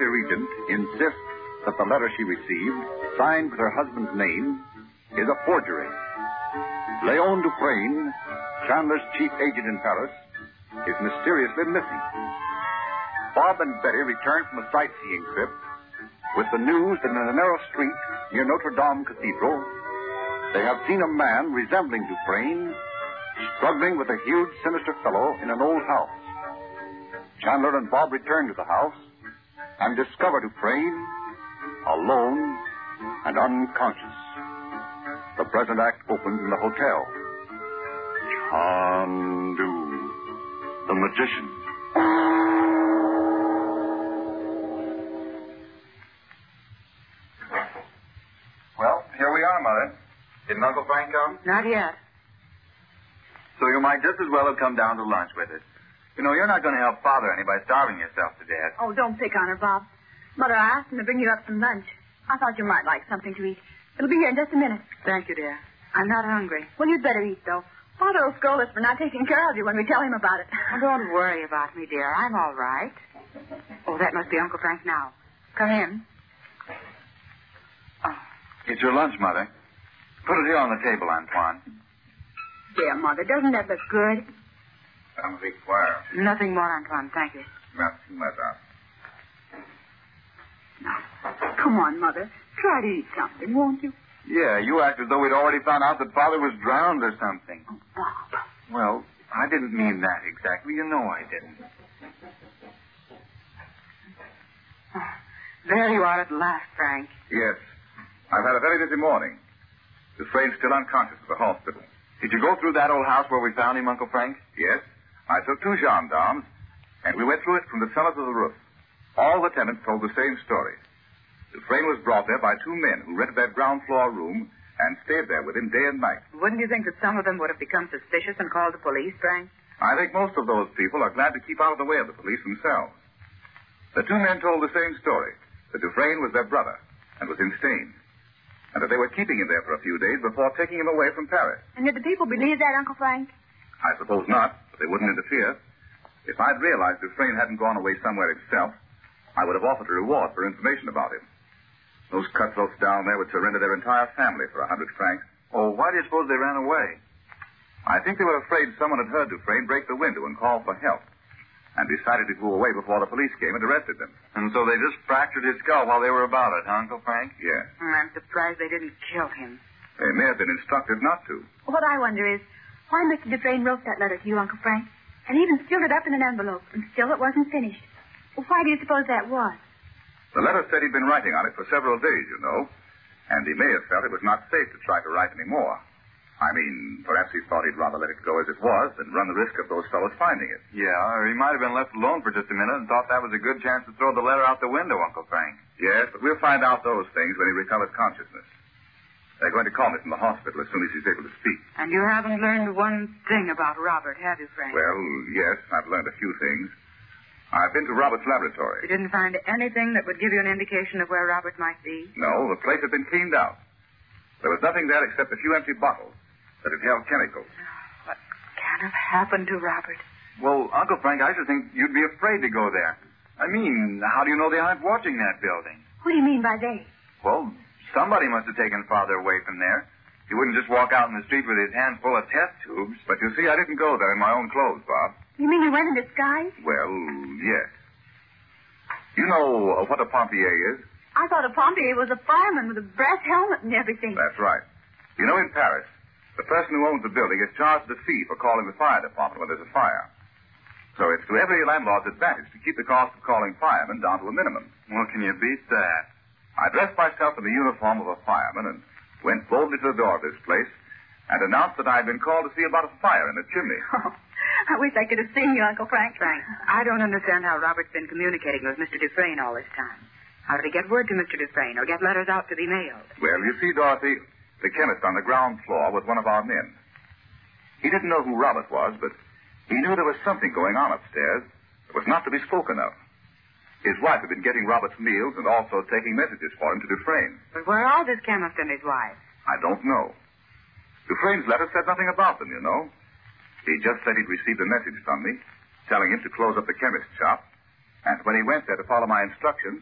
Deputy Regent insists that the letter she received, signed with her husband's name, is a forgery. Leon Dufresne, Chandler's chief agent in Paris, is mysteriously missing. Bob and Betty return from a sightseeing trip with the news that in a narrow street near Notre Dame Cathedral, they have seen a man resembling Dufresne struggling with a huge, sinister fellow in an old house. Chandler and Bob return to the house and discover Dufresne alone and unconscious. The present act opens in the hotel. Chandu, the magician. Well, here we are, Mother. Didn't Uncle Frank come? Not yet. So you might just as well have come down to lunch with us. You know, you're not going to help Father any by starving yourself to death. Oh, don't pick on her, Bob. Mother, I asked him to bring you up some lunch. I thought you might like something to eat. It'll be here in just a minute. Thank you, dear. I'm not hungry. Well, you'd better eat, though. Father will scold us for not taking care of you when we tell him about it. Oh, don't worry about me, dear. I'm all right. Oh, that must be Uncle Frank now. Come in. Oh. It's your lunch, Mother. Put it here on the table, Antoine. Dear Mother, doesn't that look good? I'm required. Nothing more, Antoine. Thank you. Merci, Madame. Now, come on, Mother. Try to eat something, won't you? Yeah, you act as though we'd already found out that Father was drowned or something. Oh, Bob. Well, I didn't mean that exactly. You know I didn't. Oh, there you are at last, Frank. Yes. I've had a very busy morning. Dufresne's still unconscious at the hospital. Did you go through that old house where we found him, Uncle Frank? Yes. I took 2 gendarmes, and we went through it from the cellar to the roof. All the tenants told the same story. Dufresne was brought there by 2 men who rented that ground floor room and stayed there with him day and night. Wouldn't you think that some of them would have become suspicious and called the police, Frank? I think most of those people are glad to keep out of the way of the police themselves. The 2 men told the same story, that Dufresne was their brother and was insane, and that they were keeping him there for a few days before taking him away from Paris. And did the people believe that, Uncle Frank? I suppose not, but they wouldn't interfere. If I'd realized Dufresne hadn't gone away somewhere himself, I would have offered a reward for information about him. Those cutthroats down there would surrender their entire family for 100 francs. Oh, why do you suppose they ran away? I think they were afraid someone had heard Dufresne break the window and call for help, and decided to go away before the police came and arrested them. And so they just fractured his skull while they were about it, huh, Uncle Frank? Yes. I'm surprised they didn't kill him. They may have been instructed not to. What I wonder is, why Mr. Dufresne wrote that letter to you, Uncle Frank, and even sealed it up in an envelope, and still it wasn't finished. Well, why do you suppose that was? The letter said he'd been writing on it for several days, you know, and he may have felt it was not safe to try to write any more. I mean, perhaps he thought he'd rather let it go as it was than run the risk of those fellows finding it. Yeah, or he might have been left alone for just a minute and thought that was a good chance to throw the letter out the window, Uncle Frank. Yes, but we'll find out those things when he recovers consciousness. They're going to call me from the hospital as soon as he's able to speak. And you haven't learned one thing about Robert, have you, Frank? Well, yes, I've learned a few things. I've been to Robert's laboratory. You didn't find anything that would give you an indication of where Robert might be? No, the place had been cleaned out. There was nothing there except a few empty bottles that had held chemicals. What can have happened to Robert? Well, Uncle Frank, I should think you'd be afraid to go there. I mean, how do you know they aren't watching that building? What do you mean by they? Well, somebody must have taken Father away from there. He wouldn't just walk out in the street with his hands full of test tubes. But you see, I didn't go there in my own clothes, Bob. You mean he went in disguise? Well, yes. You know what a pompier is? I thought a pompier was a fireman with a brass helmet and everything. That's right. You know, in Paris, the person who owns the building is charged a fee for calling the fire department when there's a fire. So it's to every landlord's advantage to keep the cost of calling firemen down to a minimum. Well, can you beat that? I dressed myself in the uniform of a fireman and went boldly to the door of this place and announced that I had been called to see about a fire in the chimney. Oh, I wish I could have seen you, Uncle Frank. Frank, I don't understand how Robert's been communicating with Mr. Dufresne all this time. How did he get word to Mr. Dufresne or get letters out to be mailed? Well, you see, Dorothy, the chemist on the ground floor was one of our men. He didn't know who Robert was, but he knew there was something going on upstairs that was not to be spoken of. His wife had been getting Robert's meals and also taking messages for him to Dufresne. But where are this chemist and his wife? I don't know. Dufresne's letter said nothing about them, you know. He just said he'd received a message from me, telling him to close up the chemist's shop, and when he went there to follow my instructions,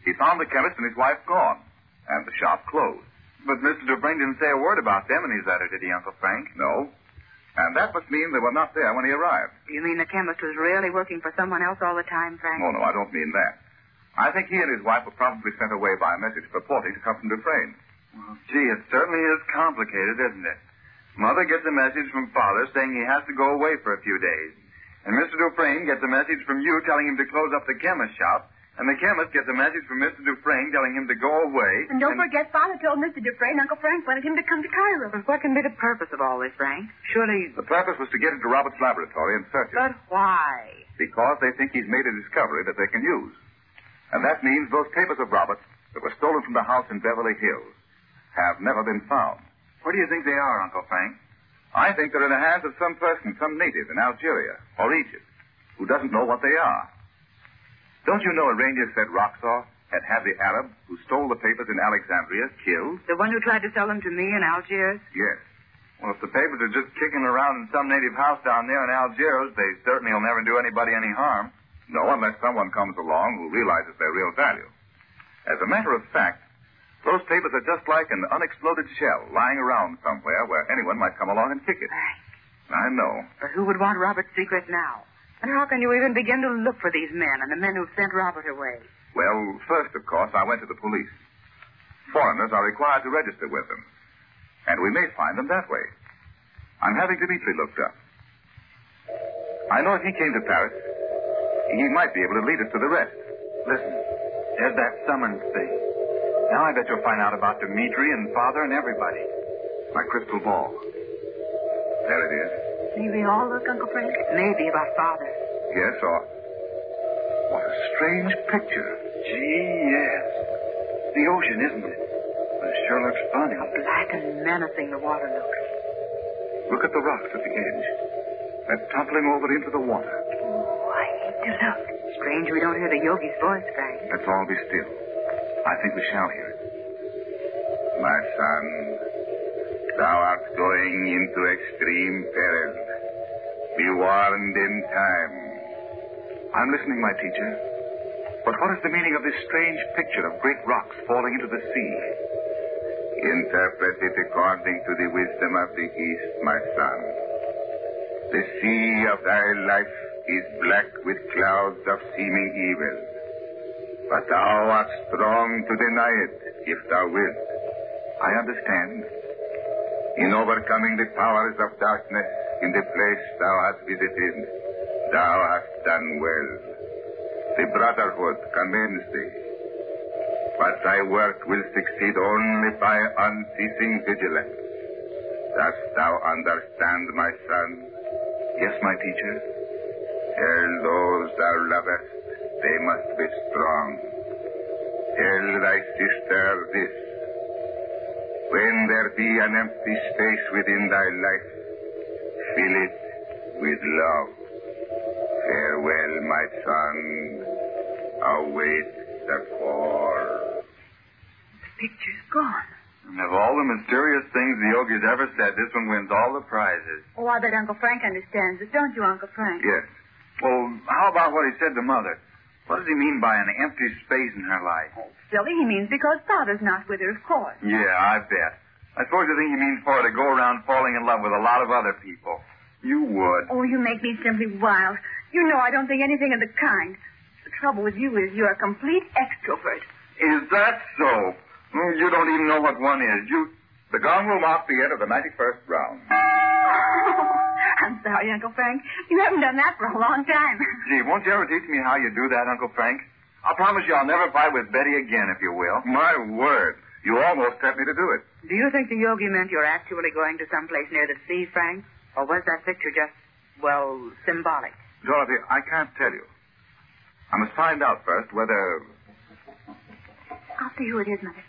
He found the chemist and his wife gone, and the shop closed. But Mr. Dufresne didn't say a word about them in his letter, did he, Uncle Frank? No. And that must mean they were not there when he arrived. You mean the chemist was really working for someone else all the time, Frank? No, I don't mean that. I think he and his wife were probably sent away by a message purporting to come from Dufresne. Well, gee, it certainly is complicated, isn't it? Mother gets a message from Father saying he has to go away for a few days. And Mr. Dufresne gets a message from you telling him to close up the chemist shop. And the chemist gets a message from Mr. Dufresne telling him to go away. And don't forget, Father told Mr. Dufresne Uncle Frank wanted him to come to Cairo. But what can be the purpose of all this, Frank? Surely... The purpose was to get into Robert's laboratory and search it. But why? Because they think he's made a discovery that they can use. And that means those papers of Robert's that were stolen from the house in Beverly Hills have never been found. Where do you think they are, Uncle Frank? I think they're in the hands of some person, some native in Algeria or Egypt, who doesn't know what they are. Don't you know a ranger said Roxor had the Arab who stole the papers in Alexandria killed? The one who tried to sell them to me in Algiers? Yes. Well, if the papers are just kicking around in some native house down there in Algiers, they certainly will never do anybody any harm. No, unless someone comes along who realizes their real value. As a matter of fact, those papers are just like an unexploded shell lying around somewhere where anyone might come along and kick it. Right. I know. But who would want Robert's secret now? And how can you even begin to look for these men and the men who've sent Robert away? Well, first, of course, I went to the police. Foreigners are required to register with them. And we may find them that way. I'm having Dimitri looked up. I know if he came to Paris, he might be able to lead us to the rest. Listen, there's that summons thing. Now I bet you'll find out about Dimitri and Father and everybody. My crystal ball. There it is. May we all look, Uncle Frank? It may be about Father. Yes, or... What a strange picture. Gee, yes. The ocean, isn't it? But it sure looks funny. How black and menacing the water looks. Look at the rocks at the edge. They're toppling over into the water. Oh, I hate to look. Strange we don't hear the yogi's voice, Frank. Let's all be still. I think we shall hear it. My son, thou art going into extreme peril. Be warned in time. I'm listening, my teacher. But what is the meaning of this strange picture of great rocks falling into the sea? Interpret it according to the wisdom of the East, my son. The sea of thy life is black with clouds of seeming evil. But thou art strong to deny it, if thou wilt. I understand. In overcoming the powers of darkness in the place thou hast visited, thou hast done well. The brotherhood commends thee. But thy work will succeed only by unceasing vigilance. Dost thou understand, my son? Yes, my teacher. Tell those thou lovest they must be strong. Tell thy sister this. When there be an empty space within thy life, fill it with love. Farewell, my son. Await the call. The picture's gone. And of all the mysterious things the yogi's ever said, this one wins all the prizes. Oh, I bet Uncle Frank understands it, don't you, Uncle Frank? Yes. Well, how about what he said to Mother? What does he mean by an empty space in her life? Oh, silly, he means because Father's not with her, of course. Yeah, I bet. I suppose you think he means for her to go around falling in love with a lot of other people. You would. Oh, you make me simply wild. You know I don't think anything of the kind. The trouble with you is you're a complete extrovert. Is that so? You don't even know what one is. The gong will mark the end of the 91st round. I'm sorry, Uncle Frank. You haven't done that for a long time. Gee, won't you ever teach me how you do that, Uncle Frank? I'll promise you I'll never fight with Betty again, if you will. My word. You almost sent me to do it. Do you think the yogi meant you're actually going to someplace near the sea, Frank? Or was that picture just, well, symbolic? Dorothy, I can't tell you. I must find out first whether... I'll see who it is, Mother.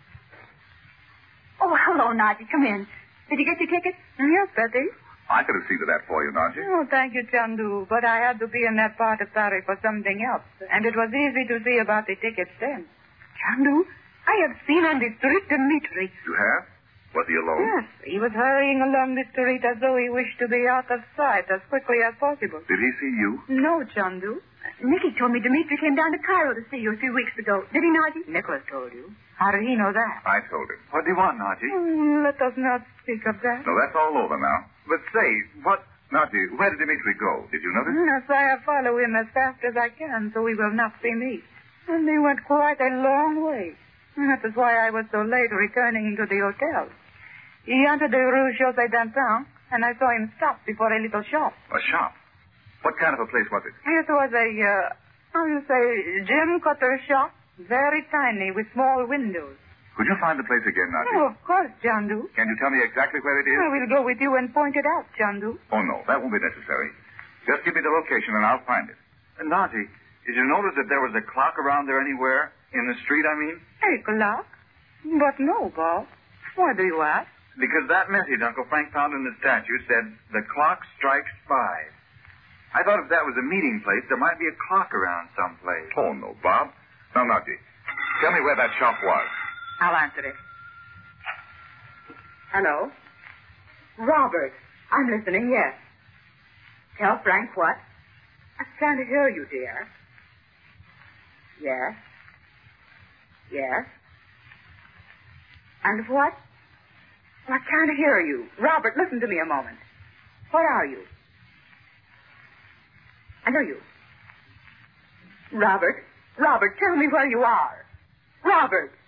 Oh, hello, Naji. Come in. Did you get your ticket? Yes, Betty. I could have seen to that for you, Naji. Oh, thank you, Chandu. But I had to be in that part of Paris for something else. And it was easy to see about the tickets then. Chandu, I have seen on the street Dimitri. You have? Was he alone? Yes. He was hurrying along the street as though he wished to be out of sight as quickly as possible. Did he see you? No, Chandu. Nicky told me Dimitri came down to Cairo to see you a few weeks ago. Did he, Najee? Nicholas told you. How did he know that? I told him. What do you want, Najee? Let us not speak of that. No, that's all over now. But say, what... Najee, where did Dimitri go? Did you notice? Yes, I follow him as fast as I can, so we will not see me. And he went quite a long way. That is why I was so late returning to the hotel. He entered the Rue José Danton, and I saw him stop before a little shop. A shop? What kind of a place was it? It was a, gem cutter shop. Very tiny, with small windows. Could you find the place again, Najee? Oh, of course, Chandu. Can you tell me exactly where it is? I will go with you and point it out, Chandu. Oh, no, that won't be necessary. Just give me the location and I'll find it. Najee, did you notice that there was a clock around there anywhere? In the street, I mean? A clock? But no, Bob. Why do you ask? Because that message Uncle Frank found in the statue said, the clock strikes 5. I thought if that was a meeting place, there might be a clock around someplace. Oh, no, Bob. Now, Najee, tell me where that shop was. I'll answer it. Hello? Robert. I'm listening, yes. Tell Frank what? I can't hear you, dear. Yes. Yes. And what? I can't hear you. Robert, listen to me a moment. What are you? And are you? Robert, tell me where you are. Robert.